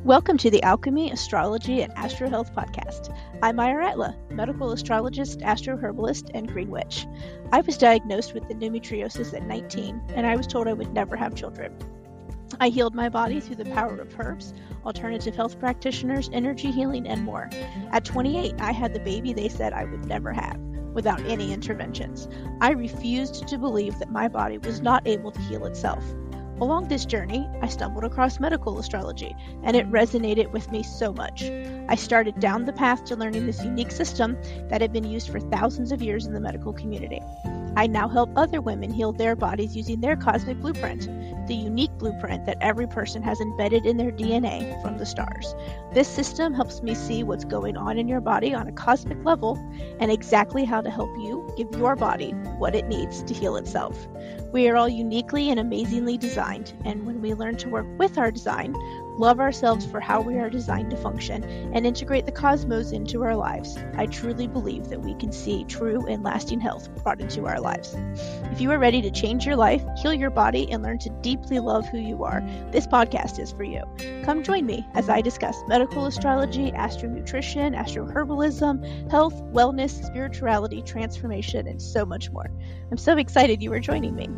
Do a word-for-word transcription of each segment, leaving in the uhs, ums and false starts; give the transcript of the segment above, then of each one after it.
Welcome to the Alchemy, Astrology, and Astro Health podcast. I'm Maya Ratla, medical astrologist, astroherbalist, and green witch. I was diagnosed with endometriosis at nineteen, and I was told I would never have children. I healed my body through the power of herbs, alternative health practitioners, energy healing, and more. At twenty-eight, I had the baby they said I would never have, without any interventions. I refused to believe that my body was not able to heal itself. Along this journey, I stumbled across medical astrology, and it resonated with me so much. I started down the path to learning this unique system that had been used for thousands of years in the medical community. I now help other women heal their bodies using their cosmic blueprint, the unique blueprint that every person has embedded in their D N A from the stars. This system helps me see what's going on in your body on a cosmic level and exactly how to help you give your body what it needs to heal itself. We are all uniquely and amazingly designed, and when we learn to work with our design, love ourselves for how we are designed to function, and integrate the cosmos into our lives, I truly believe that we can see true and lasting health brought into our lives. If you are ready to change your life, heal your body, and learn to deeply love who you are, this podcast is for you. Come join me as I discuss medical astrology, astronutrition, astroherbalism, health, wellness, spirituality, transformation, and so much more. I'm so excited you are joining me.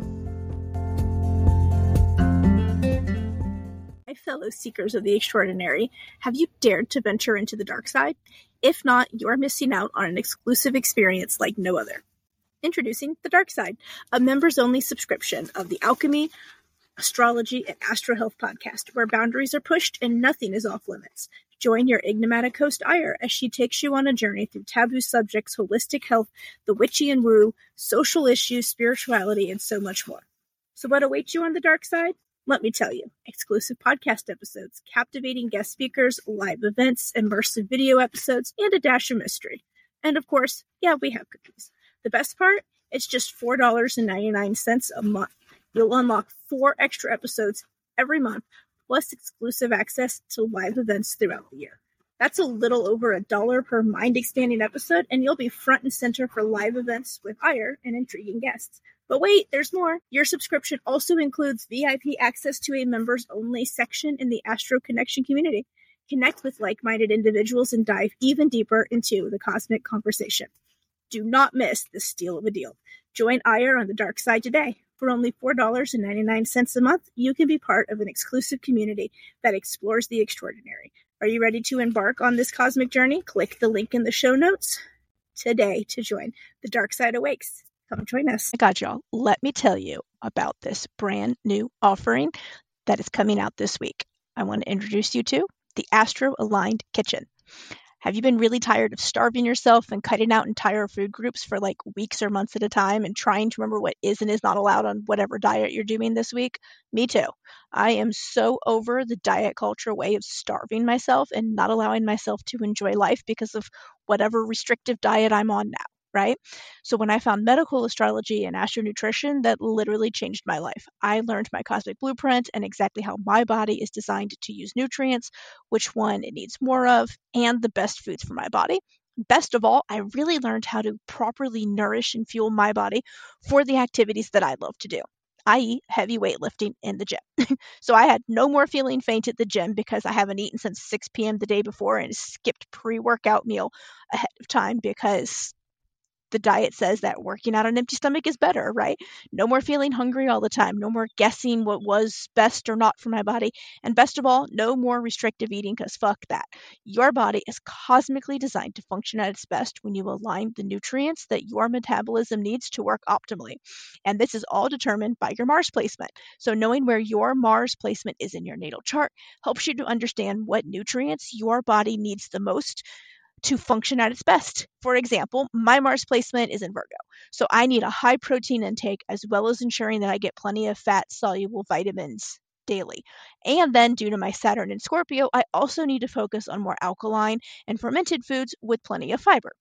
My fellow seekers of the extraordinary, have you dared to venture into the dark side? If not, you're missing out on an exclusive experience like no other. Introducing The Dark Side, a members-only subscription of the Alchemy, Astrology, and Astro Health podcast, where boundaries are pushed and nothing is off limits. Join your enigmatic host, Ire, as she takes you on a journey through taboo subjects, holistic health, the witchy and woo, social issues, spirituality, and so much more. So what awaits you on the dark side? Let me tell you, exclusive podcast episodes, captivating guest speakers, live events, immersive video episodes, and a dash of mystery. And of course, yeah, we have cookies. The best part? It's just four dollars and ninety-nine cents a month. You'll unlock four extra episodes every month, plus exclusive access to live events throughout the year. That's a little over a dollar per mind-expanding episode, and you'll be front and center for live events with Ire and intriguing guests. But wait, there's more. Your subscription also includes V I P access to a members-only section in the Astro Connection community. Connect with like-minded individuals and dive even deeper into the cosmic conversation. Do not miss this steal of a deal. Join Ire on the dark side today. For only four dollars and ninety-nine cents a month, you can be part of an exclusive community that explores the extraordinary. Are you ready to embark on this cosmic journey? Click the link in the show notes today to join. The Dark Side Awakes. Come join us. I got y'all. Let me tell you about this brand new offering that is coming out this week. I want to introduce you to the Astro Aligned Kitchen. Have you been really tired of starving yourself and cutting out entire food groups for like weeks or months at a time and trying to remember what is and is not allowed on whatever diet you're doing this week? Me too. I am so over the diet culture way of starving myself and not allowing myself to enjoy life because of whatever restrictive diet I'm on now. Right? So when I found medical astrology and astronutrition, that literally changed my life. I learned my cosmic blueprint and exactly how my body is designed to use nutrients, which one it needs more of, and the best foods for my body. Best of all, I really learned how to properly nourish and fuel my body for the activities that I love to do, that is heavy weightlifting in the gym. So I had no more feeling faint at the gym because I haven't eaten since six p.m. the day before and skipped pre-workout meal ahead of time because the diet says that working out on an empty stomach is better, right? No more feeling hungry all the time. No more guessing what was best or not for my body. And best of all, no more restrictive eating because fuck that. Your body is cosmically designed to function at its best when you align the nutrients that your metabolism needs to work optimally. And this is all determined by your Mars placement. So knowing where your Mars placement is in your natal chart helps you to understand what nutrients your body needs the most to function at its best. For example, my Mars placement is in Virgo, so I need a high protein intake as well as ensuring that I get plenty of fat-soluble vitamins daily. And then due to my Saturn in Scorpio, I also need to focus on more alkaline and fermented foods with plenty of fiber.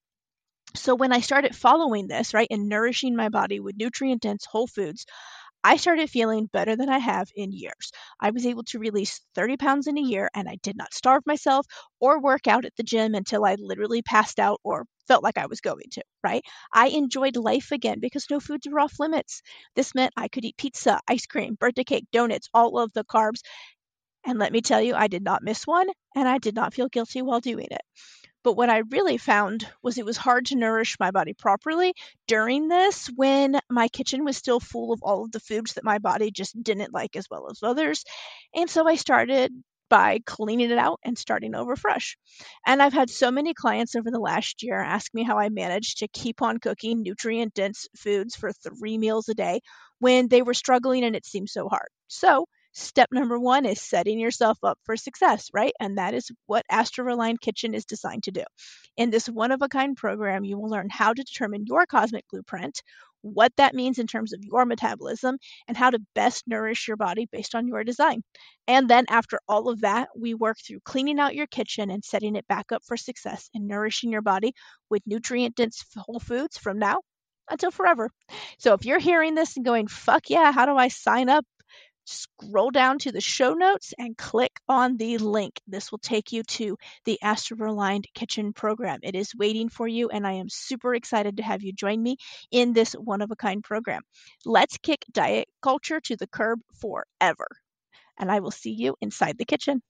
So when I started following this, right, and nourishing my body with nutrient-dense whole foods, I started feeling better than I have in years. I was able to release thirty pounds in a year, and I did not starve myself or work out at the gym until I literally passed out or felt like I was going to, right? I enjoyed life again because no foods were off limits. This meant I could eat pizza, ice cream, birthday cake, donuts, all of the carbs, And let me tell you, I did not miss one, and I did not feel guilty while doing it. But what I really found was it was hard to nourish my body properly during this when my kitchen was still full of all of the foods that my body just didn't like as well as others. And so I started by cleaning it out and starting over fresh. And I've had so many clients over the last year ask me how I managed to keep on cooking nutrient dense foods for three meals a day when they were struggling and it seemed so hard. So step number one is setting yourself up for success, right? And that is what Astroreline Kitchen is designed to do. In this one-of-a-kind program, you will learn how to determine your cosmic blueprint, what that means in terms of your metabolism, and how to best nourish your body based on your design. And then after all of that, we work through cleaning out your kitchen and setting it back up for success and nourishing your body with nutrient-dense whole foods from now until forever. So if you're hearing this and going, fuck yeah, how do I sign up? Scroll down to the show notes and click on the link. This will take you to the Astroreline Kitchen program. It is waiting for you, and I am super excited to have you join me in this one-of-a-kind program. Let's kick diet culture to the curb forever, and I will see you inside the kitchen.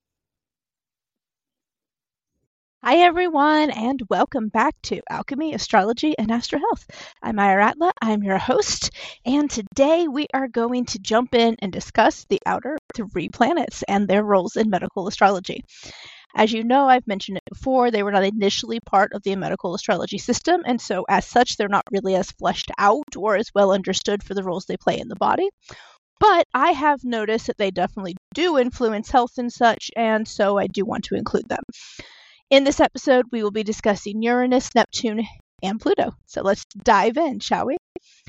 Hi, everyone, and welcome back to Alchemy, Astrology, and Astro Health. I'm Maya Ratla. I'm your host, and today we are going to jump in and discuss the outer three planets and their roles in medical astrology. As you know, I've mentioned it before, they were not initially part of the medical astrology system, and so as such, they're not really as fleshed out or as well understood for the roles they play in the body. But I have noticed that they definitely do influence health and such, and so I do want to include them. In this episode, we will be discussing Uranus, Neptune, and Pluto. So let's dive in, shall we?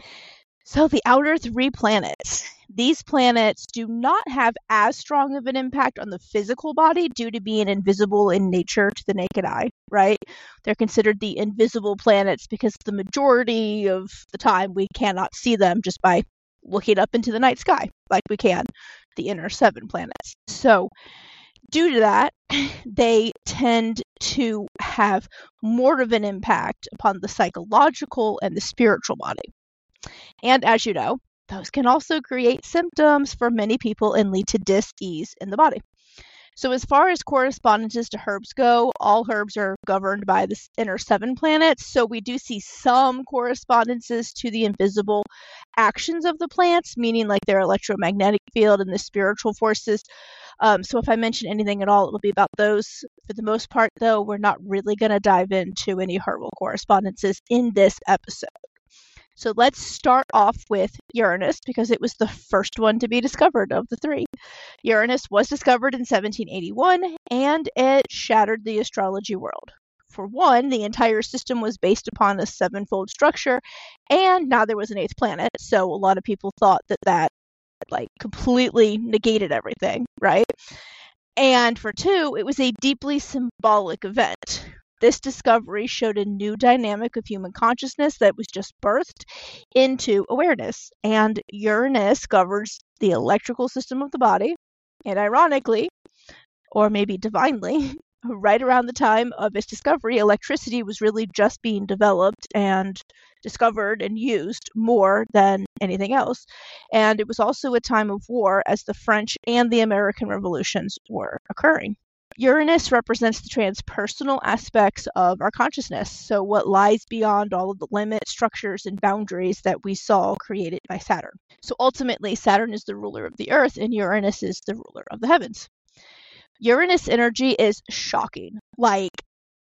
So the outer three planets. These planets do not have as strong of an impact on the physical body due to being invisible in nature to the naked eye, right? They're considered the invisible planets because the majority of the time we cannot see them just by looking up into the night sky like we can the inner seven planets. So due to that, they tend to have more of an impact upon the psychological and the spiritual body. And as you know, those can also create symptoms for many people and lead to dis-ease in the body. So as far as correspondences to herbs go, all herbs are governed by the inner seven planets. So we do see some correspondences to the invisible actions of the plants, meaning like their electromagnetic field and the spiritual forces. Um, so if I mention anything at all, it will be about those. For the most part, though, we're not really going to dive into any herbal correspondences in this episode. So let's start off with Uranus because it was the first one to be discovered of the three. Uranus was discovered in seventeen eighty-one and it shattered the astrology world. For one, the entire system was based upon a sevenfold structure, and now there was an eighth planet, so a lot of people thought that that like completely negated everything, right? And for two, it was a deeply symbolic event. This discovery showed a new dynamic of human consciousness that was just birthed into awareness. And Uranus governs the electrical system of the body. And ironically, or maybe divinely, right around the time of its discovery, electricity was really just being developed and discovered and used more than anything else. And it was also a time of war as the French and the American revolutions were occurring. Uranus represents the transpersonal aspects of our consciousness, so what lies beyond all of the limits, structures, and boundaries that we saw created by Saturn. So ultimately, Saturn is the ruler of the Earth, and Uranus is the ruler of the heavens. Uranus energy is shocking, like,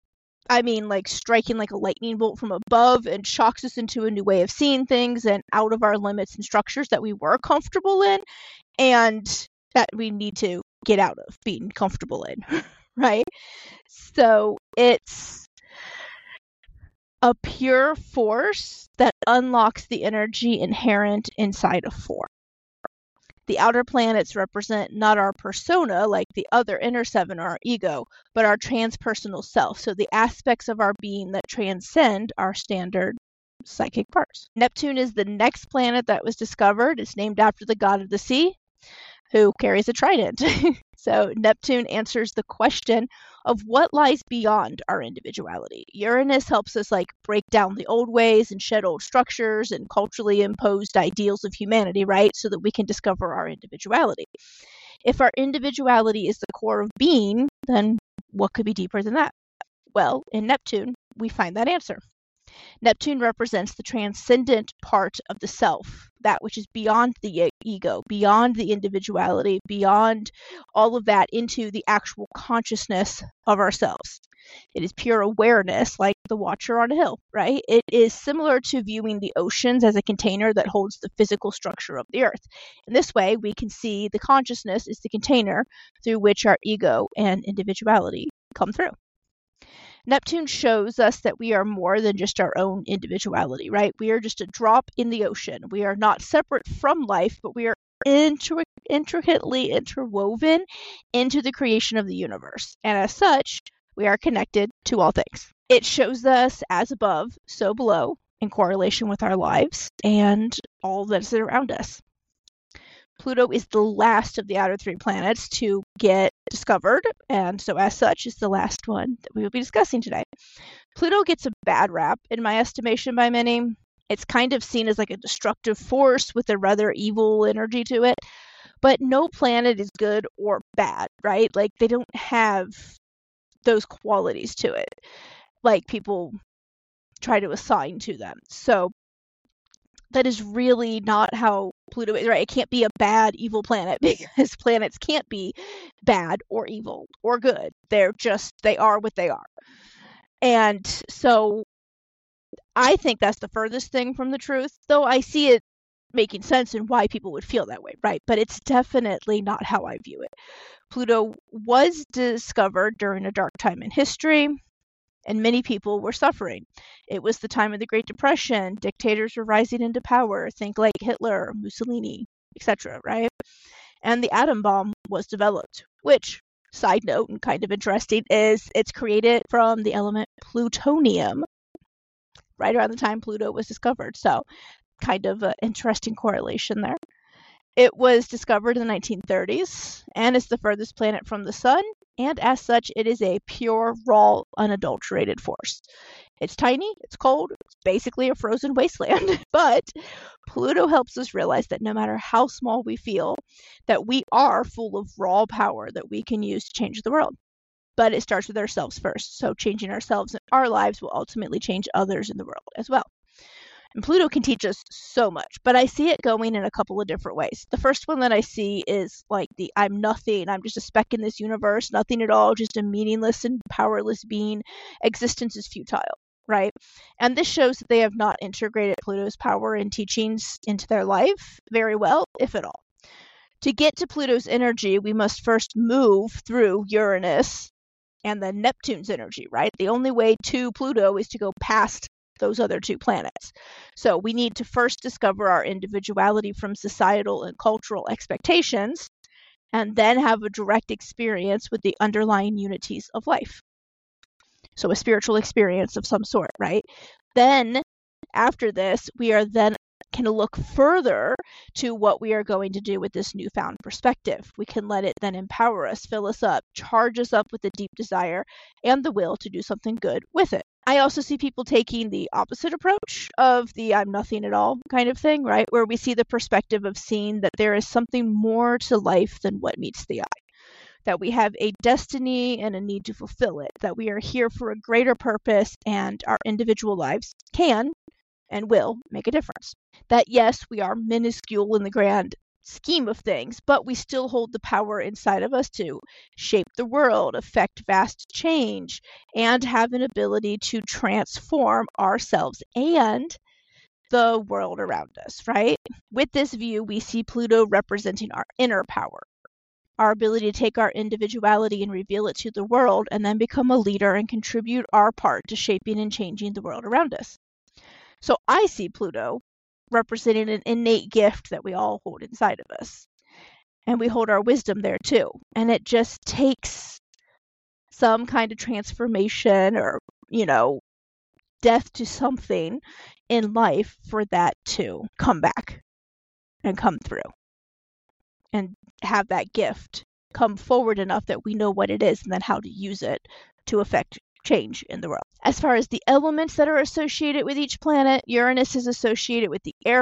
I mean, like striking like a lightning bolt from above and shocks us into a new way of seeing things and out of our limits and structures that we were comfortable in and that we need to get out of being comfortable in, right? So it's a pure force that unlocks the energy inherent inside of form. The outer planets represent not our persona, like the other inner seven or our ego, but our transpersonal self. So the aspects of our being that transcend our standard psychic parts. Neptune is the next planet that was discovered. It's named after the god of the sea, who carries a trident. So Neptune answers the question of what lies beyond our individuality. Uranus helps us like break down the old ways and shed old structures and culturally imposed ideals of humanity, right? So that we can discover our individuality. If our individuality is the core of being, then what could be deeper than that? Well, in Neptune, we find that answer. Neptune represents the transcendent part of the self, that which is beyond the ego, beyond the individuality, beyond all of that, into the actual consciousness of ourselves. It is pure awareness, like the watcher on a hill, right? It is similar to viewing the oceans as a container that holds the physical structure of the earth. In this way, we can see the consciousness is the container through which our ego and individuality come through. Neptune shows us that we are more than just our own individuality, right? We are just a drop in the ocean. We are not separate from life, but we are intri- intricately interwoven into the creation of the universe. And as such, we are connected to all things. It shows us as above, so below, in correlation with our lives and all that is around us. Pluto is the last of the outer three planets to get discovered, and so as such is the last one that we will be discussing today. Pluto gets a bad rap, in my estimation, by many. It's kind of seen as like a destructive force with a rather evil energy to it, but no planet is good or bad, right? Like, they don't have those qualities to it, like people try to assign to them. So that is really not how Pluto is, right? It can't be a bad, evil planet, because planets can't be bad or evil or good. They're just, they are what they are. And so I think that's the furthest thing from the truth, though I see it making sense in why people would feel that way, right? But it's definitely not how I view it. Pluto was discovered during a dark time in history, and many people were suffering. It was the time of the Great Depression. Dictators were rising into power. Think like Hitler, Mussolini, et cetera, right? And the atom bomb was developed, which, side note and kind of interesting, is it's created from the element plutonium right around the time Pluto was discovered. So kind of an interesting correlation there. It was discovered in the nineteen thirties and is the furthest planet from the sun, and as such, it is a pure, raw, unadulterated force. It's tiny, it's cold, it's basically a frozen wasteland, but Pluto helps us realize that no matter how small we feel, that we are full of raw power that we can use to change the world. But it starts with ourselves first, so changing ourselves in our lives will ultimately change others in the world as well. And Pluto can teach us so much, but I see it going in a couple of different ways. The first one that I see is like the I'm nothing, I'm just a speck in this universe, nothing at all, just a meaningless and powerless being. Existence is futile, right? And this shows that they have not integrated Pluto's power and teachings into their life very well, if at all. To get to Pluto's energy, we must first move through Uranus and then Neptune's energy, right? The only way to Pluto is to go past those other two planets. So we need to first discover our individuality from societal and cultural expectations, and then have a direct experience with the underlying unities of life. So a spiritual experience of some sort, right? Then, after this, we are then can look further to what we are going to do with this newfound perspective. We can let it then empower us, fill us up, charge us up with a deep desire and the will to do something good with it. I also see people taking the opposite approach of the I'm nothing at all kind of thing, right? Where we see the perspective of seeing that there is something more to life than what meets the eye. That we have a destiny and a need to fulfill it. That we are here for a greater purpose, and our individual lives can and will make a difference. That yes, we are minuscule in the grand scheme of things, but we still hold the power inside of us to shape the world, affect vast change, and have an ability to transform ourselves and the world around us, right? With this view, we see Pluto representing our inner power, our ability to take our individuality and reveal it to the world, and then become a leader and contribute our part to shaping and changing the world around us. So I see Pluto representing an innate gift that we all hold inside of us. And we hold our wisdom there too. And it just takes some kind of transformation or, you know, death to something in life for that to come back and come through. And have that gift come forward enough that we know what it is and then how to use it to affect change in the world. As far as the elements that are associated with each planet, Uranus is associated with the air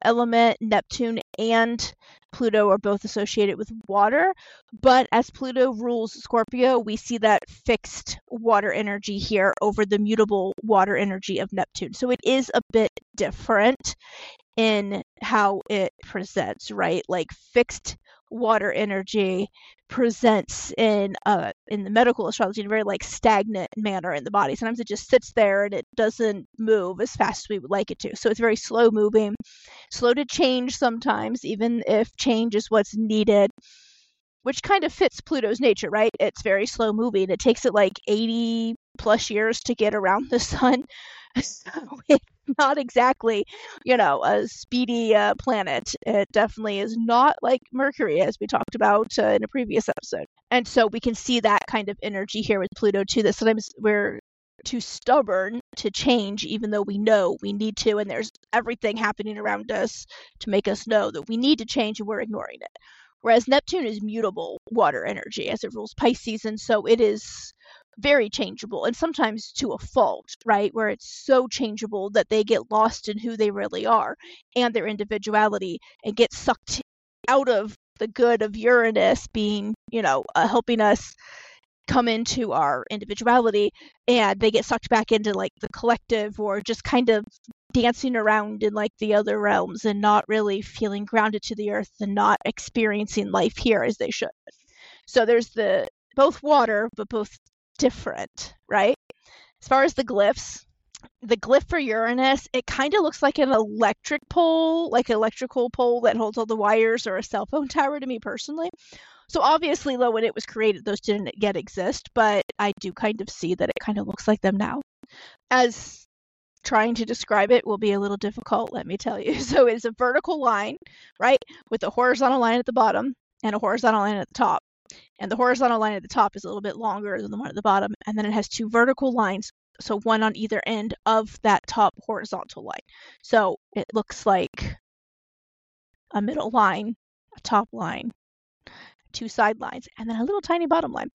element. Neptune and Pluto are both associated with water, but as Pluto rules Scorpio, we see that fixed water energy here over the mutable water energy of Neptune. So it is a bit different in how it presents, right? Like fixed water energy presents in uh in the medical astrology in a very like stagnant manner in the body. Sometimes it just sits there and it doesn't move as fast as we would like it to. So it's very slow moving, slow to change sometimes, even if change is what's needed, which kind of fits Pluto's nature, right? It's very slow moving. It takes it like eighty plus years to get around the sun. So it's not exactly, you know, a speedy uh, planet. It definitely is not like Mercury, as we talked about uh, in a previous episode. And so we can see that kind of energy here with Pluto too, that sometimes we're too stubborn to change, even though we know we need to, and there's everything happening around us to make us know that we need to change, and we're ignoring it. Whereas Neptune is mutable water energy as it rules Pisces, and so it is very changeable, and sometimes to a fault, right? Where it's so changeable that they get lost in who they really are and their individuality and get sucked out of the good of Uranus being, you know, uh, helping us come into our individuality, and they get sucked back into like the collective, or just kind of dancing around in like the other realms and not really feeling grounded to the earth and not experiencing life here as they should. So there's the both water, but both different, right? As far as the glyphs, the glyph for Uranus, it kind of looks like an electric pole, like an electrical pole that holds all the wires, or a cell phone tower to me personally. So obviously, though, when it was created, those didn't yet exist, but I do kind of see that it kind of looks like them now. As trying to describe it will be a little difficult, let me tell you. So it's a vertical line, right, with a horizontal line at the bottom and a horizontal line at the top. And the horizontal line at the top is a little bit longer than the one at the bottom. And then it has two vertical lines, so one on either end of that top horizontal line. So it looks like a middle line, a top line, two side lines, and then a little tiny bottom line.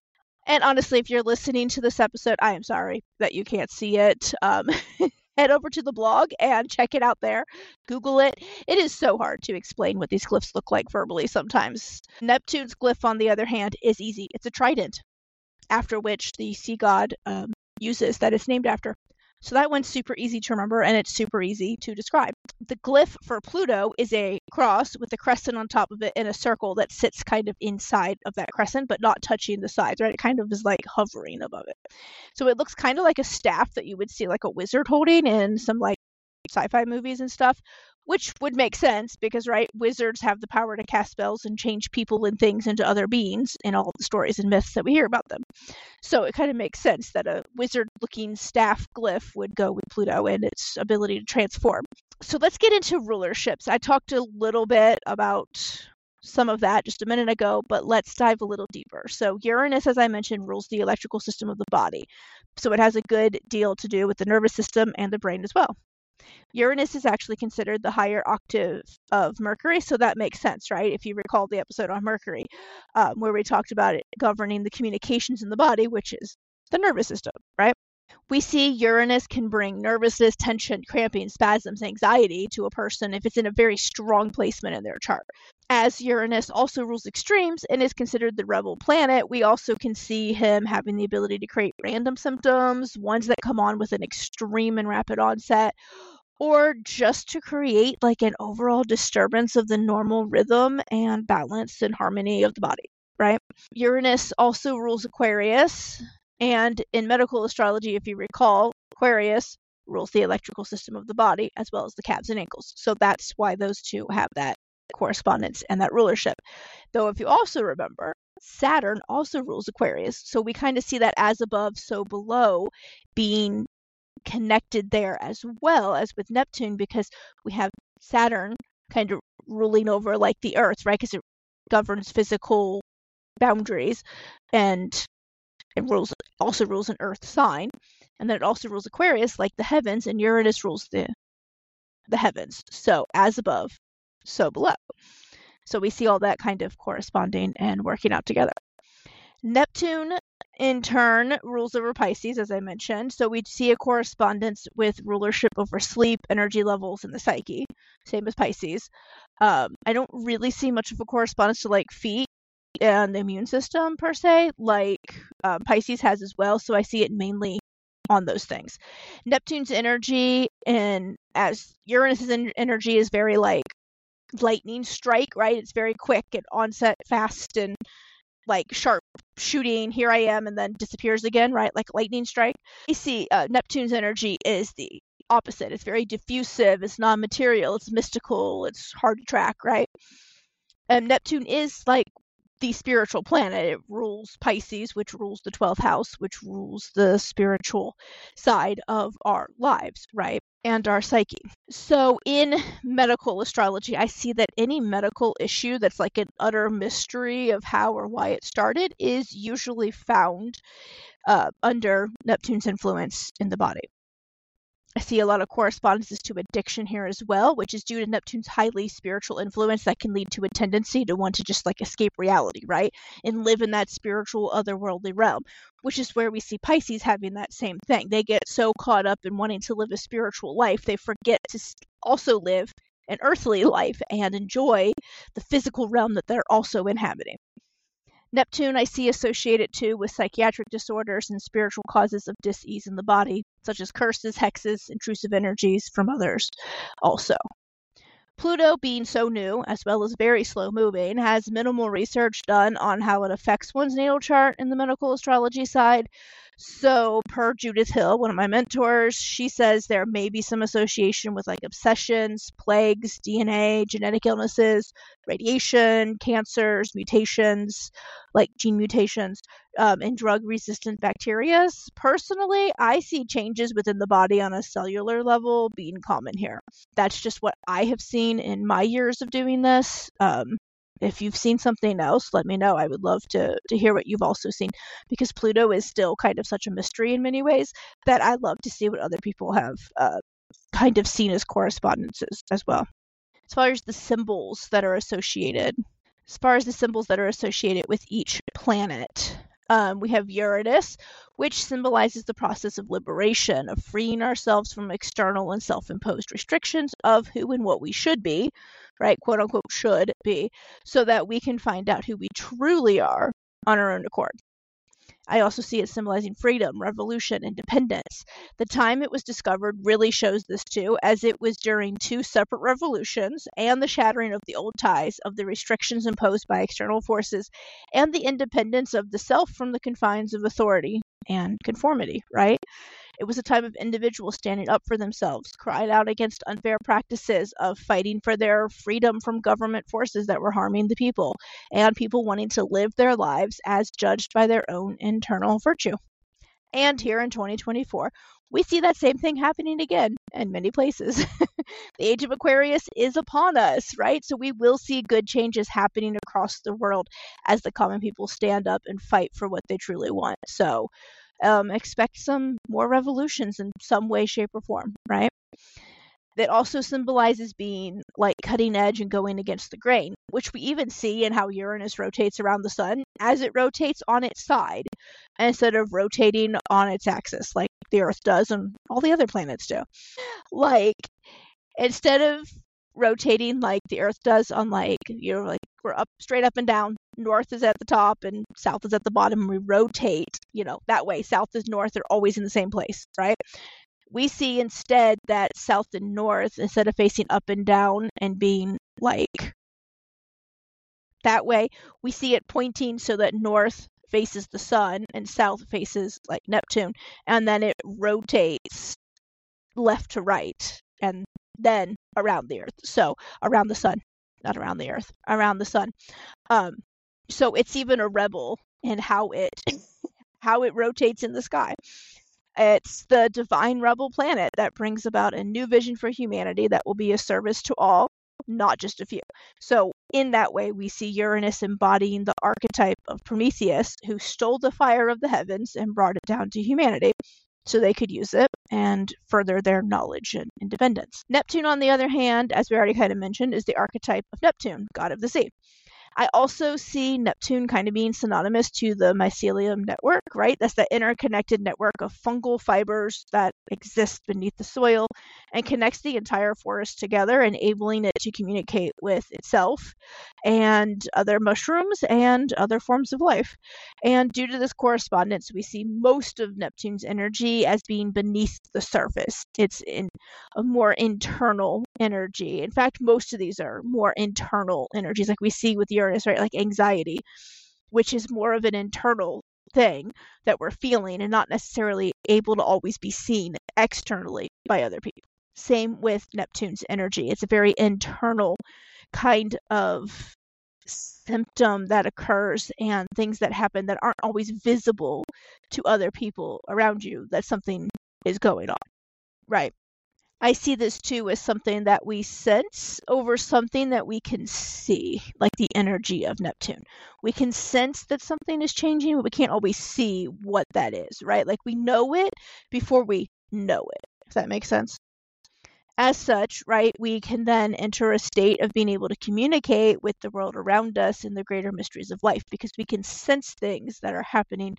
And honestly, if you're listening to this episode, I am sorry that you can't see it. Um, head over to the blog and check it out there. Google it. It is so hard to explain what these glyphs look like verbally sometimes. Neptune's glyph, on the other hand, is easy. It's a trident, after which the sea god um, uses, that it's named after. So that one's super easy to remember, and it's super easy to describe. The glyph for Pluto is a cross with a crescent on top of it and a circle that sits kind of inside of that crescent, but not touching the sides, right? It kind of is like hovering above it. So it looks kind of like a staff that you would see like a wizard holding in some like sci-fi movies and stuff, which would make sense because, right, wizards have the power to cast spells and change people and things into other beings in all the stories and myths that we hear about them. So it kind of makes sense that a wizard-looking staff glyph would go with Pluto and its ability to transform. So let's get into rulerships. I talked a little bit about some of that just a minute ago, but let's dive a little deeper. So Uranus, as I mentioned, rules the electrical system of the body. So it has a good deal to do with the nervous system and the brain as well. Uranus is actually considered the higher octave of Mercury, so that makes sense, right? If you recall the episode on Mercury, um, where we talked about it governing the communications in the body, which is the nervous system, right? We see Uranus can bring nervousness, tension, cramping, spasms, anxiety to a person if it's in a very strong placement in their chart. As Uranus also rules extremes and is considered the rebel planet, we also can see him having the ability to create random symptoms, ones that come on with an extreme and rapid onset, or just to create like an overall disturbance of the normal rhythm and balance and harmony of the body, right? Uranus also rules Aquarius, and in medical astrology, if you recall, Aquarius rules the electrical system of the body as well as the calves and ankles. So that's why those two have that correspondence and that rulership. Though if you also remember, Saturn also rules Aquarius. So we kind of see that as above, so below being connected there as well as with Neptune, because we have Saturn kind of ruling over like the Earth, right? Because it governs physical boundaries, and it rules also rules an Earth sign, and then it also rules Aquarius, like the heavens, and Uranus rules the the heavens. So as above, so below. So we see all that kind of corresponding and working out together. Neptune in turn rules over Pisces, as I mentioned. So we see a correspondence with rulership over sleep, energy levels, and the psyche, same as Pisces. Um, I don't really see much of a correspondence to like feet and the immune system per se, like uh, Pisces has as well. So I see it mainly on those things. Neptune's energy, and as Uranus's en- energy is very like lightning strike, right? It's very quick and onset, fast, and like sharp shooting. Here I am, and then disappears again, right? Like lightning strike. I see uh, Neptune's energy is the opposite. It's very diffusive. It's non-material. It's mystical. It's hard to track, right? And Neptune is like the spiritual planet. It rules Pisces, which rules the twelfth house, which rules the spiritual side of our lives, right? And our psyche. So in medical astrology, I see that any medical issue that's like an utter mystery of how or why it started is usually found uh, under Neptune's influence in the body. I see a lot of correspondences to addiction here as well, which is due to Neptune's highly spiritual influence that can lead to a tendency to want to just like escape reality, right? And live in that spiritual otherworldly realm, which is where we see Pisces having that same thing. They get so caught up in wanting to live a spiritual life, they forget to also live an earthly life and enjoy the physical realm that they're also inhabiting. Neptune I see associated too with psychiatric disorders and spiritual causes of dis-ease in the body, such as curses, hexes, intrusive energies from others also. Pluto, being so new, as well as very slow moving, has minimal research done on how it affects one's natal chart in the medical astrology side. So per Judith Hill, one of my mentors, she says there may be some association with like obsessions, plagues, D N A, genetic illnesses, radiation, cancers, mutations, like gene mutations, um, and drug-resistant bacteria. Personally, I see changes within the body on a cellular level being common here. That's just what I have seen in my years of doing this. Um, If you've seen something else, let me know. I would love to, to hear what you've also seen, because Pluto is still kind of such a mystery in many ways that I love to see what other people have uh, kind of seen as correspondences as well. As far as the symbols that are associated, as far as the symbols that are associated with each planet, um, we have Uranus, which symbolizes the process of liberation, of freeing ourselves from external and self-imposed restrictions of who and what we should be, right, quote unquote should be, so that we can find out who we truly are on our own accord. I also see it symbolizing freedom, revolution, independence. The time it was discovered really shows this too, as it was during two separate revolutions and the shattering of the old ties of the restrictions imposed by external forces and the independence of the self from the confines of authority and conformity, right? It was a time of individuals standing up for themselves, crying out against unfair practices, of fighting for their freedom from government forces that were harming the people, and people wanting to live their lives as judged by their own internal virtue. And here in twenty twenty-four, we see that same thing happening again in many places. The age of Aquarius is upon us, right? So we will see good changes happening across the world as the common people stand up and fight for what they truly want. So Um, expect some more revolutions in some way, shape, or form, right? That also symbolizes being like cutting edge and going against the grain, which we even see in how Uranus rotates around the sun as it rotates on its side instead of rotating on its axis like the Earth does and all the other planets do. Like, instead of rotating like the Earth does on like, you know, like we're up straight up and down, north is at the top and south is at the bottom, and we rotate, you know, that way. South is north, they're always in the same place, right? We see instead that south and north, instead of facing up and down and being like that way, we see it pointing so that north faces the sun and south faces like Neptune, and then it rotates left to right and then around the earth. So around the sun, not around the earth, around the sun. Um, so it's even a rebel in how it how it rotates in the sky. It's the divine rebel planet that brings about a new vision for humanity that will be a service to all, not just a few. So in that way, we see Uranus embodying the archetype of Prometheus, who stole the fire of the heavens and brought it down to humanity so they could use it and further their knowledge and independence. Neptune, on the other hand, as we already kind of mentioned, is the archetype of Neptune, god of the sea. I also see Neptune kind of being synonymous to the mycelium network, right? That's the interconnected network of fungal fibers that exist beneath the soil and connects the entire forest together, enabling it to communicate with itself and other mushrooms and other forms of life. And due to this correspondence, we see most of Neptune's energy as being beneath the surface. It's in a more internal energy. In fact, most of these are more internal energies, like we see with Uranus, right? Like anxiety, which is more of an internal thing that we're feeling and not necessarily able to always be seen externally by other people. Same with Neptune's energy. It's a very internal kind of symptom that occurs and things that happen that aren't always visible to other people around you, that something is going on, right? I see this too as something that we sense over something that we can see, like the energy of Neptune. We can sense that something is changing, but we can't always see what that is, right? Like we know it before we know it, if that makes sense. As such, right, we can then enter a state of being able to communicate with the world around us and the greater mysteries of life, because we can sense things that are happening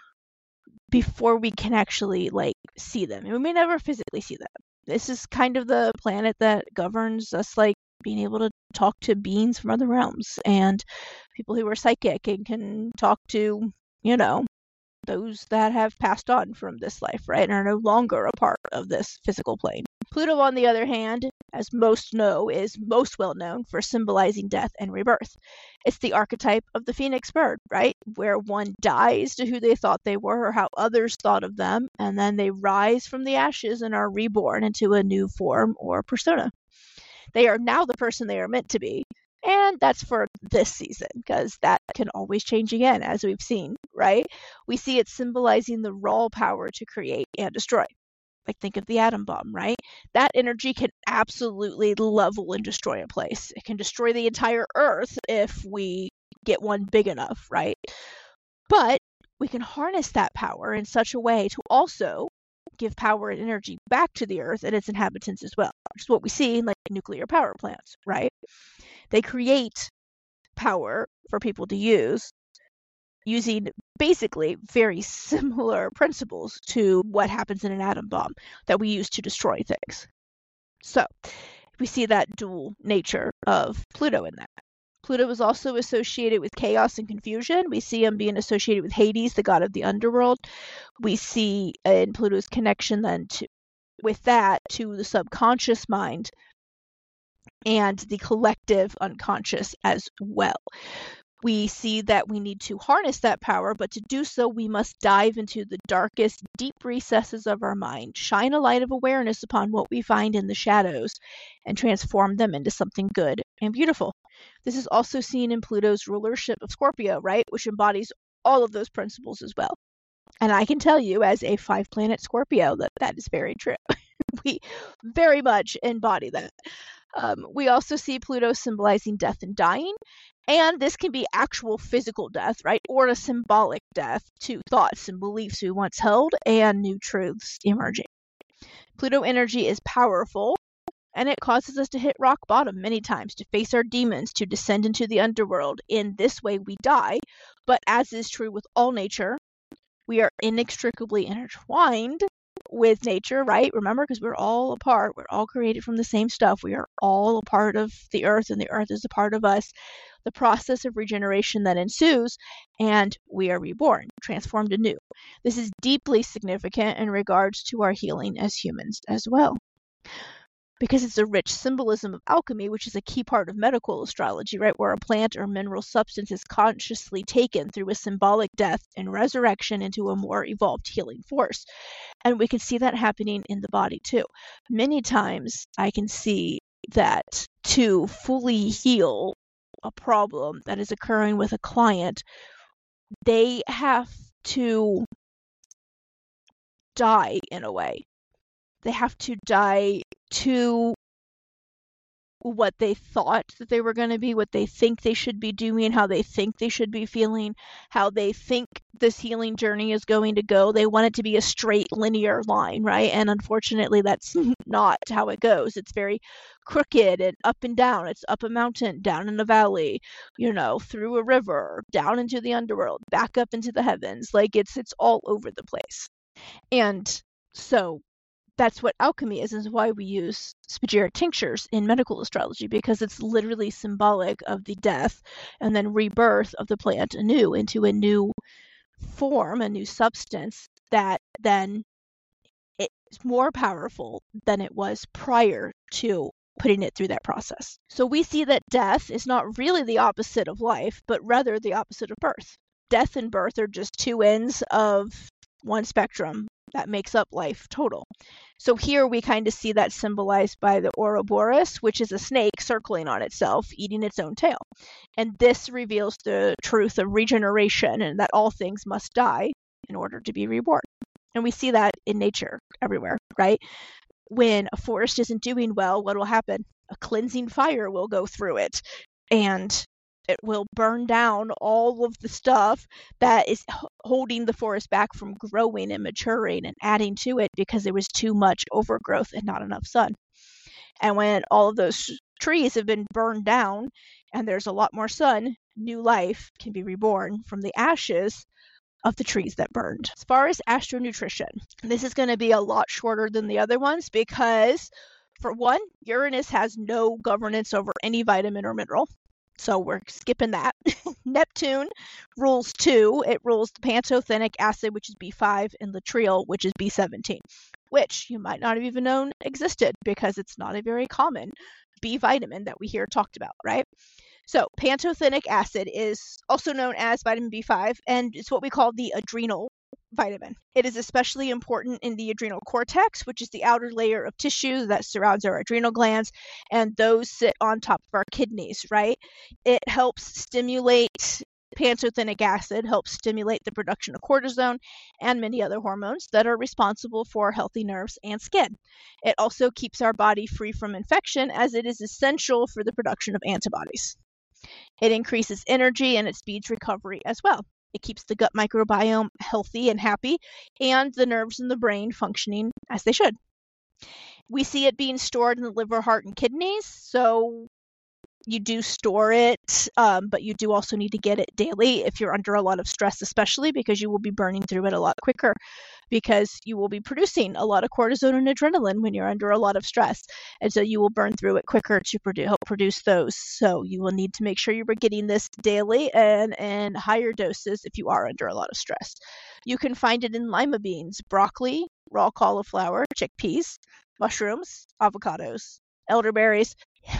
before we can actually like see them. And we may never physically see them. This is kind of the planet that governs us, like being able to talk to beings from other realms and people who are psychic and can talk to, you know, those that have passed on from this life, right, and are no longer a part of this physical plane. Pluto, on the other hand, as most know, is most well known for symbolizing death and rebirth. It's the archetype of the phoenix bird, right, where one dies to who they thought they were or how others thought of them, and then they rise from the ashes and are reborn into a new form or persona. They are now the person they are meant to be, and that's for this season, because that can always change again, as we've seen, right? We see it symbolizing the raw power to create and destroy. Like, think of the atom bomb, right? That energy can absolutely level and destroy a place. It can destroy the entire Earth if we get one big enough, right? But we can harness that power in such a way to also give power and energy back to the Earth and its inhabitants as well, which is what we see in like nuclear power plants, right? They create power for people to use using basically very similar principles to what happens in an atom bomb that we use to destroy things. So we see that dual nature of Pluto in that. Pluto is also associated with chaos and confusion. We see him being associated with Hades, the god of the underworld. We see in Pluto's connection then to, with that to the subconscious mind and the collective unconscious as well. We see that we need to harness that power, but to do so, we must dive into the darkest, deep recesses of our mind, shine a light of awareness upon what we find in the shadows, and transform them into something good and beautiful. This is also seen in Pluto's rulership of Scorpio, right, which embodies all of those principles as well. And I can tell you, as a five-planet Scorpio, that that is very true. We very much embody that. Um, we also see Pluto symbolizing death and dying, and this can be actual physical death, right, or a symbolic death to thoughts and beliefs we once held and new truths emerging. Pluto energy is powerful, and it causes us to hit rock bottom many times, to face our demons, to descend into the underworld. In this way, we die, but as is true with all nature, we are inextricably intertwined with nature, right? Remember, because we're all a part, we're all created from the same stuff. We are all a part of the earth, and the earth is a part of us. The process of regeneration then ensues, and we are reborn, transformed anew. This is deeply significant in regards to our healing as humans as well, because it's a rich symbolism of alchemy, which is a key part of medical astrology, right? Where a plant or mineral substance is consciously taken through a symbolic death and resurrection into a more evolved healing force. And we can see that happening in the body too. Many times I can see that to fully heal a problem that is occurring with a client, they have to die in a way. They have to die to what they thought that they were going to be, what they think they should be doing, how they think they should be feeling, how they think this healing journey is going to go. They want it to be a straight linear line, right? And unfortunately, that's not how it goes. It's very crooked and up and down. It's up a mountain, down in a valley, you know, through a river, down into the underworld, back up into the heavens. Like it's it's all over the place. And so that's what alchemy is, is why we use spagyric tinctures in medical astrology, because it's literally symbolic of the death and then rebirth of the plant anew into a new form, a new substance that then it's more powerful than it was prior to putting it through that process. So we see that death is not really the opposite of life, but rather the opposite of birth. Death and birth are just two ends of one spectrum that makes up life total. So here we kind of see that symbolized by the Ouroboros, which is a snake circling on itself, eating its own tail. And this reveals the truth of regeneration and that all things must die in order to be reborn. And we see that in nature everywhere, right? When a forest isn't doing well, what will happen? A cleansing fire will go through it, and it will burn down all of the stuff that is holding the forest back from growing and maturing and adding to it because there was too much overgrowth and not enough sun. And when all of those trees have been burned down and there's a lot more sun, new life can be reborn from the ashes of the trees that burned. As far as astronutrition, this is going to be a lot shorter than the other ones because, for one, Uranus has no governance over any vitamin or mineral. So we're skipping that. Neptune rules two. It rules the pantothenic acid, which is B five, and laetrile, which is B seventeen, which you might not have even known existed because it's not a very common B vitamin that we hear talked about, right? So pantothenic acid is also known as vitamin B five, and it's what we call the adrenal vitamin. It is especially important in the adrenal cortex, which is the outer layer of tissue that surrounds our adrenal glands, and those sit on top of our kidneys, right? It helps stimulate, pantothenic acid helps stimulate the production of cortisone and many other hormones that are responsible for healthy nerves and skin. It also keeps our body free from infection as it is essential for the production of antibodies. It increases energy and it speeds recovery as well. It keeps the gut microbiome healthy and happy, and the nerves in the brain functioning as they should. We see it being stored in the liver, heart, and kidneys, so you do store it, um, but you do also need to get it daily if you're under a lot of stress, especially because you will be burning through it a lot quicker because you will be producing a lot of cortisol and adrenaline when you're under a lot of stress. And so you will burn through it quicker to produ- help produce those. So you will need to make sure you are getting this daily and in higher doses if you are under a lot of stress. You can find it in lima beans, broccoli, raw cauliflower, chickpeas, mushrooms, avocados, elderberries.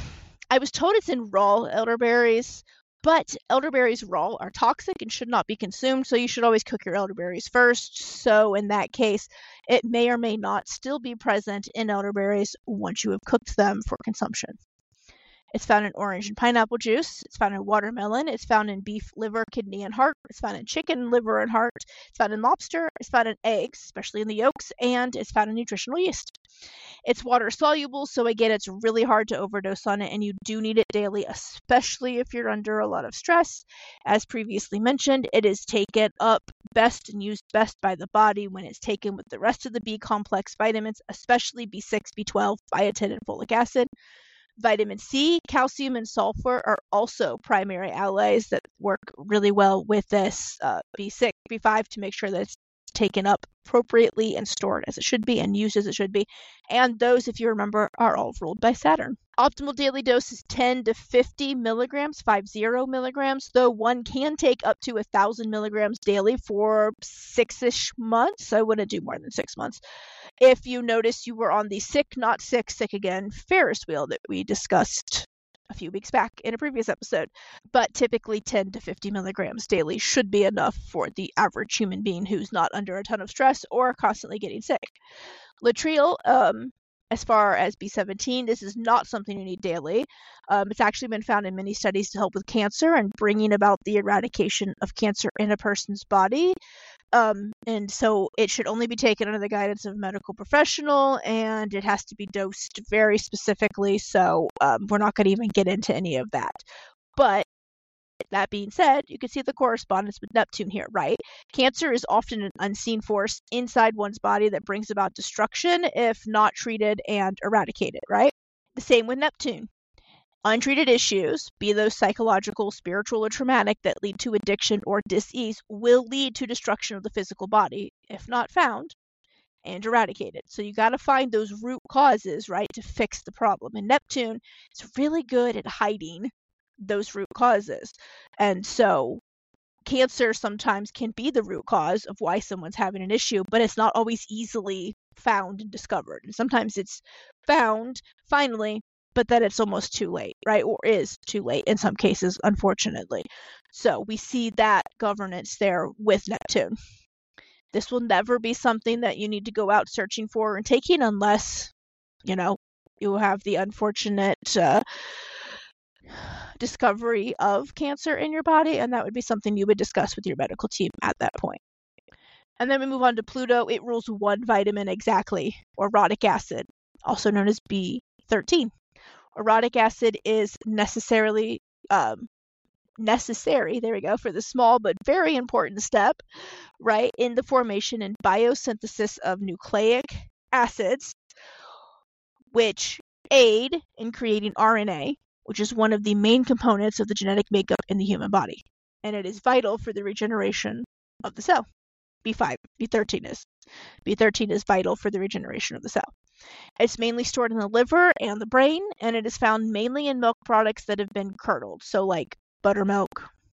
I was told it's in raw elderberries, but elderberries raw are toxic and should not be consumed, so you should always cook your elderberries first. So in that case, it may or may not still be present in elderberries once you have cooked them for consumption. It's found in orange and pineapple juice. It's found in watermelon. It's found in beef, liver, kidney, and heart. It's found in chicken, liver, and heart. It's found in lobster. It's found in eggs, especially in the yolks, and it's found in nutritional yeast. It's water soluble, so again, it's really hard to overdose on it, and you do need it daily, especially if you're under a lot of stress. As previously mentioned, it is taken up best and used best by the body when it's taken with the rest of the B complex vitamins, especially B six, B twelve, biotin, and folic acid. Vitamin C, calcium, and sulfur are also primary allies that work really well with this uh, B six, B five to make sure that it's taken up appropriately and stored as it should be and used as it should be. And those, if you remember, are all ruled by Saturn. Optimal daily dose is ten to fifty milligrams, fifty milligrams, though one can take up to one thousand milligrams daily for six-ish months. I wouldn't do more than six months. If you notice you were on the sick, not sick, sick again Ferris wheel that we discussed a few weeks back in a previous episode. But typically ten to fifty milligrams daily should be enough for the average human being who's not under a ton of stress or constantly getting sick. Laetrile, um, as far as B seventeen, this is not something you need daily. Um, it's actually been found in many studies to help with cancer and bringing about the eradication of cancer in a person's body. Um, and so it should only be taken under the guidance of a medical professional, and it has to be dosed very specifically. So um, we're not going to even get into any of that. But that being said, you can see the correspondence with Neptune here, right? Cancer is often an unseen force inside one's body that brings about destruction if not treated and eradicated, right? The same with Neptune. Untreated issues, be those psychological, spiritual, or traumatic, that lead to addiction or dis-ease will lead to destruction of the physical body, if not found and eradicated. So you got to find those root causes, right, to fix the problem. And Neptune is really good at hiding those root causes. And so cancer sometimes can be the root cause of why someone's having an issue, but it's not always easily found and discovered. And sometimes it's found finally, but then it's almost too late, right? Or is too late in some cases, unfortunately. So we see that governance there with Neptune. This will never be something that you need to go out searching for and taking unless, you know, you have the unfortunate uh, discovery of cancer in your body, and that would be something you would discuss with your medical team at that point. And then we move on to Pluto. It rules one vitamin exactly, orotic acid, also known as B thirteen. Orotic acid is necessarily um, necessary, there we go, for the small but very important step, right, in the formation and biosynthesis of nucleic acids, which aid in creating R N A, which is one of the main components of the genetic makeup in the human body. And it is vital for the regeneration of the cell. B five, B thirteen is. B thirteen is vital for the regeneration of the cell. It's mainly stored in the liver and the brain, and it is found mainly in milk products that have been curdled. So like buttermilk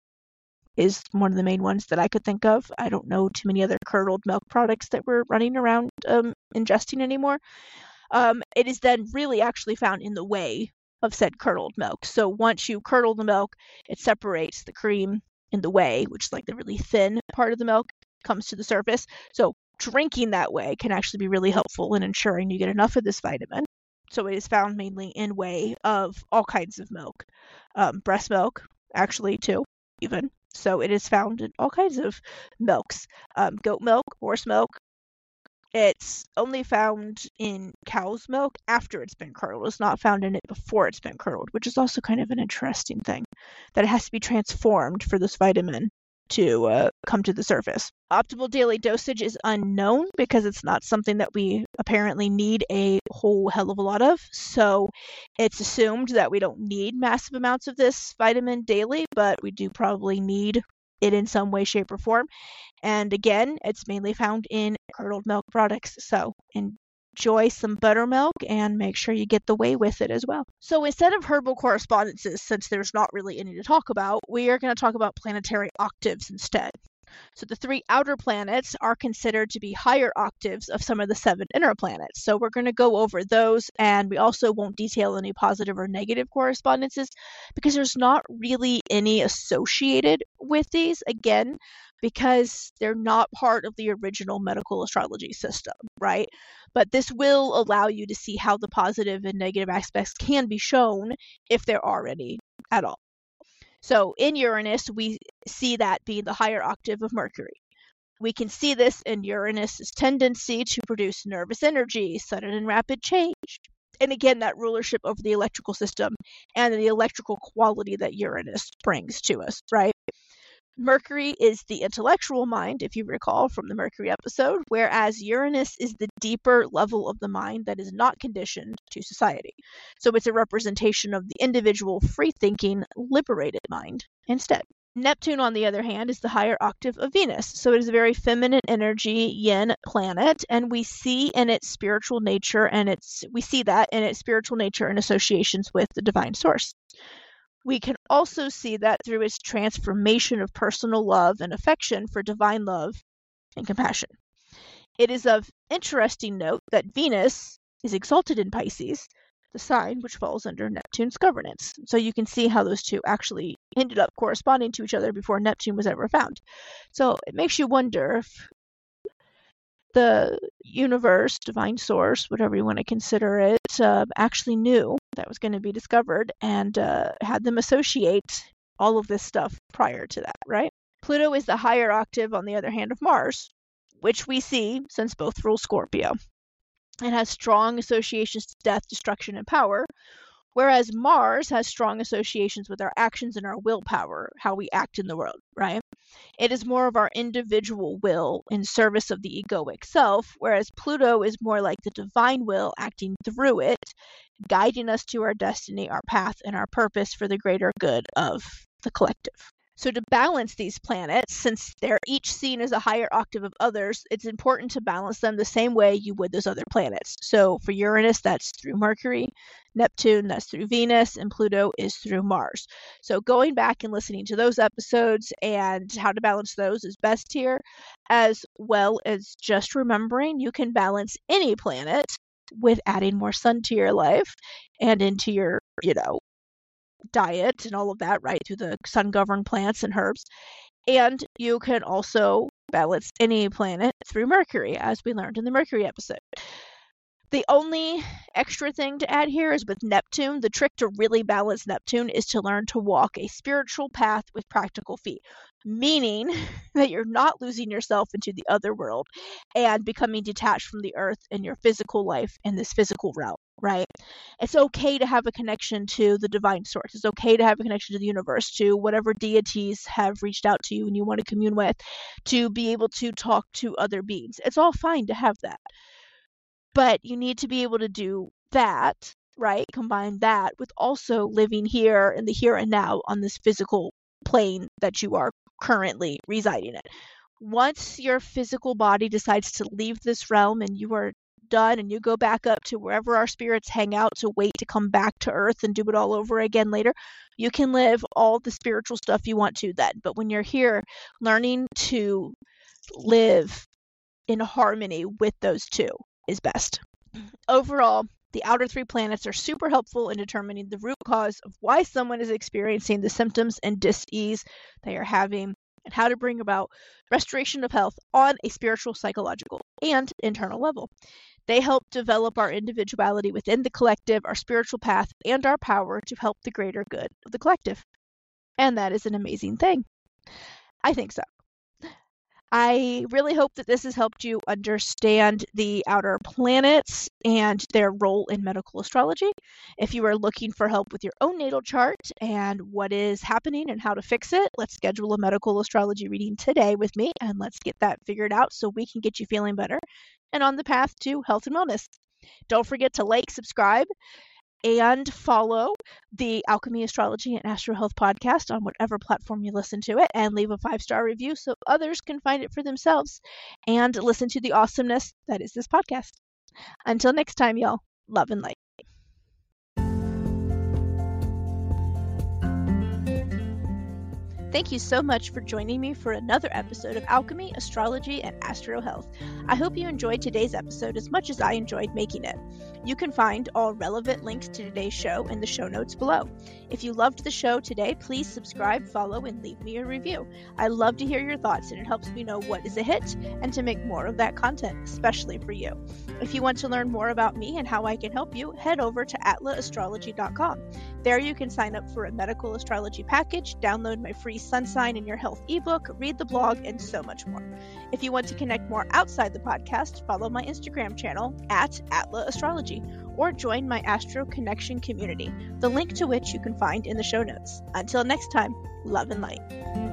is one of the main ones that I could think of. I don't know too many other curdled milk products that we're running around um, ingesting anymore. Um, it is then really actually found in the whey of said curdled milk. So once you curdle the milk, it separates the cream in the whey, which is like the really thin part of the milk, comes to the surface. So drinking that whey can actually be really helpful in ensuring you get enough of this vitamin. So it is found mainly in whey of all kinds of milk. Um, breast milk, actually, too, even. So it is found in all kinds of milks. Um, goat milk, horse milk. It's only found in cow's milk after it's been curdled. It's not found in it before it's been curdled, which is also kind of an interesting thing, that it has to be transformed for this vitamin to uh, come to the surface. Optimal daily dosage is unknown because it's not something that we apparently need a whole hell of a lot of. So it's assumed that we don't need massive amounts of this vitamin daily, but we do probably need it in some way, shape, or form. And again, it's mainly found in curdled milk products. So enjoy some buttermilk and make sure you get the whey with it as well. So instead of herbal correspondences, since there's not really any to talk about, we are going to talk about planetary octaves instead. So the three outer planets are considered to be higher octaves of some of the seven inner planets. So we're going to go over those, and we also won't detail any positive or negative correspondences because there's not really any associated with these, again, because they're not part of the original medical astrology system, right? But this will allow you to see how the positive and negative aspects can be shown if there are any at all. So in Uranus, we see that being the higher octave of Mercury. We can see this in Uranus's tendency to produce nervous energy, sudden and rapid change. And again, that rulership over the electrical system and the electrical quality that Uranus brings to us, right? Mercury is the intellectual mind, if you recall from the Mercury episode, whereas Uranus is the deeper level of the mind that is not conditioned to society. So it's a representation of the individual, free-thinking, liberated mind instead. Neptune, on the other hand, is the higher octave of Venus. So it is a very feminine energy yin planet, and we see in its spiritual nature, and its we see that in its spiritual nature and associations with the divine source. We can also see that through its transformation of personal love and affection for divine love and compassion. It is of interesting note that Venus is exalted in Pisces, the sign which falls under Neptune's governance. So you can see how those two actually ended up corresponding to each other before Neptune was ever found. So it makes you wonder if the universe, divine source, whatever you want to consider it, uh, actually knew that was going to be discovered and uh, had them associate all of this stuff prior to that, right? Pluto is the higher octave, on the other hand, of Mars, which we see since both rule Scorpio. It has strong associations to death, destruction, and power, whereas Mars has strong associations with our actions and our willpower, how we act in the world, right? It is more of our individual will in service of the egoic self, whereas Pluto is more like the divine will acting through it, guiding us to our destiny, our path, and our purpose for the greater good of the collective. So to balance these planets, since they're each seen as a higher octave of others, it's important to balance them the same way you would those other planets. So for Uranus, that's through Mercury, Neptune, that's through Venus, and Pluto is through Mars. So going back and listening to those episodes and how to balance those is best here, as well as just remembering you can balance any planet with adding more sun to your life and into your, you know, diet and all of that, right, through the sun-governed plants and herbs. And you can also balance any planet through Mercury, as we learned in the Mercury episode. The only extra thing to add here is with Neptune, the trick to really balance Neptune is to learn to walk a spiritual path with practical feet, meaning that you're not losing yourself into the other world and becoming detached from the earth and your physical life in this physical realm, right? It's okay to have a connection to the divine source. It's okay to have a connection to the universe, to whatever deities have reached out to you and you want to commune with, to be able to talk to other beings. It's all fine to have that. But you need to be able to do that, right? Combine that with also living here in the here and now on this physical plane that you are currently residing in. Once your physical body decides to leave this realm and you are done and you go back up to wherever our spirits hang out to wait to come back to earth and do it all over again later, you can live all the spiritual stuff you want to then. But when you're here, learning to live in harmony with those two is best. Overall, the outer three planets are super helpful in determining the root cause of why someone is experiencing the symptoms and dis-ease they are having and how to bring about restoration of health on a spiritual, psychological, and internal level. They help develop our individuality within the collective, our spiritual path, and our power to help the greater good of the collective. And that is an amazing thing. I think so. I really hope that this has helped you understand the outer planets and their role in medical astrology. If you are looking for help with your own natal chart and what is happening and how to fix it, let's schedule a medical astrology reading today with me and let's get that figured out so we can get you feeling better and on the path to health and wellness. Don't forget to like, subscribe, and follow the Alchemy Astrology and Astro Health podcast on whatever platform you listen to it, and leave a five-star review so others can find it for themselves and listen to the awesomeness that is this podcast. Until next time, y'all, love and light. Thank you so much for joining me for another episode of Alchemy, Astrology, and Astro Health. I hope you enjoyed today's episode as much as I enjoyed making it. You can find all relevant links to today's show in the show notes below. If you loved the show today, please subscribe, follow, and leave me a review. I love to hear your thoughts, and it helps me know what is a hit and to make more of that content, especially for you. If you want to learn more about me and how I can help you, head over to atla astrology dot com. There you can sign up for a medical astrology package, download my free sun sign and your health ebook, read the blog, and so much more. If you want to connect more outside the podcast, follow my Instagram channel at Atla Astrology or join my Astro Connection community, the link to which you can find in the show notes. Until next time, love and light.